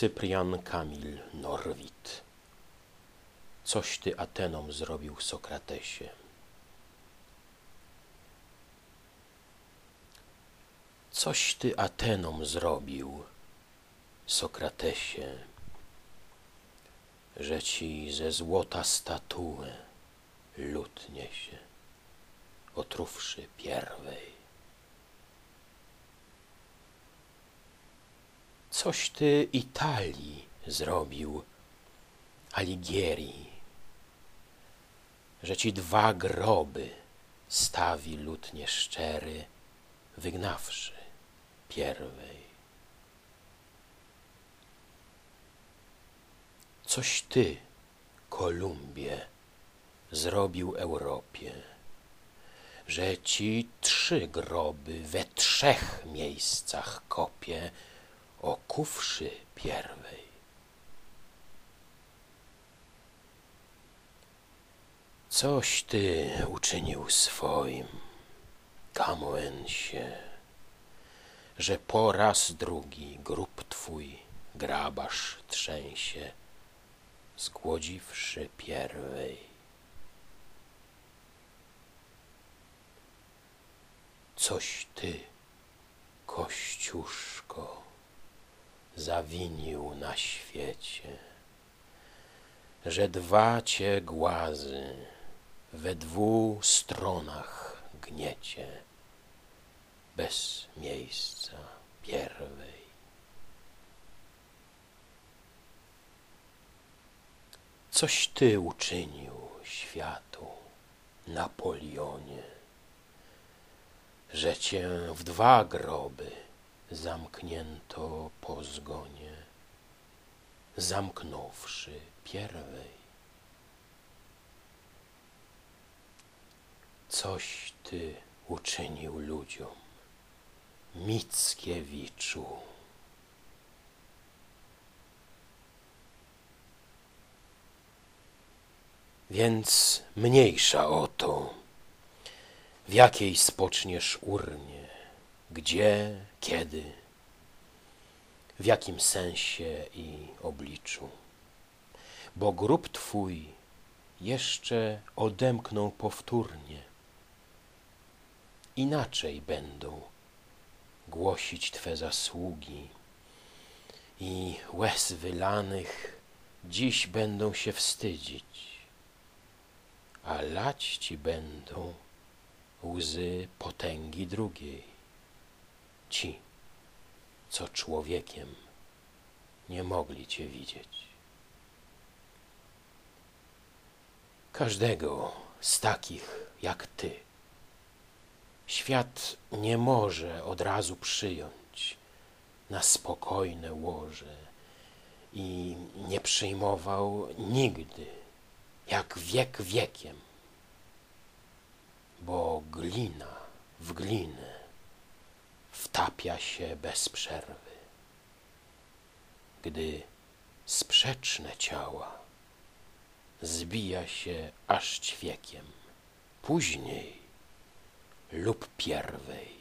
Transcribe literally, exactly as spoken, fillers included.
Cyprian Kamil Norwid. Coś ty Atenom zrobił, Sokratesie. Coś ty Atenom zrobił, Sokratesie, że ci ze złota statuę lud niesie, otruwszy pierwej. Coś ty Italii zrobił, Alighieri, że ci dwa groby stawi lud nieszczery, wygnawszy pierwej. Coś ty, Kolumbie, zrobił Europie, że ci trzy groby we trzech miejscach kopie, okuwszy pierwej. Coś ty uczynił swoim, Camoensie, że po raz drugi grób twój grabarz trzęsie, zgłodziwszy pierwej. Coś ty, Kościuszko, zawinił na świecie, że dwa cię głazy we dwu stronach gniecie, bez miejsca pierwej. Coś ty uczynił światu, Napoleonie, że cię w dwa groby zamknięto po zgonie, zamknąwszy pierwej. Coś ty uczynił ludziom, Mickiewiczu. Więc mniejsza o to, w jakiej spoczniesz urnie, gdzie, kiedy, w jakim sensie i obliczu, bo grób twój jeszcze odemkną powtórnie. Inaczej będą głosić twe zasługi i łez wylanych dziś będą się wstydzić, a lać ci będą łzy potęgi drugiej. Ci, co człowiekiem nie mogli cię widzieć. Każdego z takich jak ty świat nie może od razu przyjąć na spokojne łoże i nie przyjmował nigdy, jak wiek wiekiem, bo glina w glinę wtapia się bez przerwy, gdy sprzeczne ciała zbija się aż ćwiekiem, później lub pierwej.